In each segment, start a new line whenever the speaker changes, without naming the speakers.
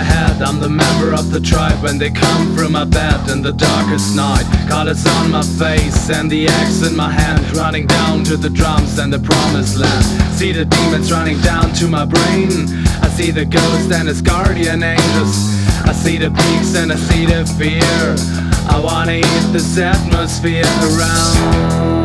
head, I'm the member of the tribe. When they come through my bed in the darkest night, colors on my face and the axe in my hand, running down to the drums and the promised land. See the demons running down to my brain, I see the ghost and its guardian angels, I see the peaks and I see the fear. I wanna eat this atmosphere around.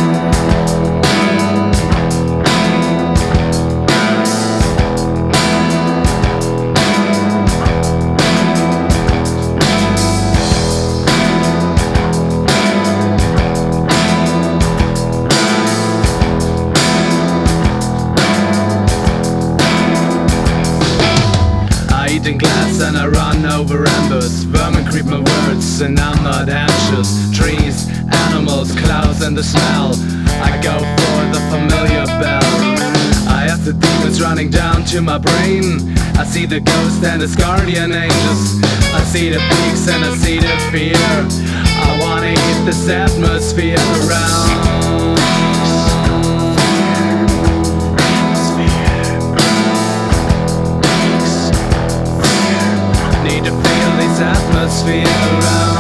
In glass and I run over embers, vermin creep my words and I'm not anxious. Trees, animals, clouds and the smell, I go for the familiar bell. I have the demons running down to my brain, I see the ghost and its guardian angels, I see the peaks and I see the fear. I wanna eat this atmosphere around. Atmosphere around.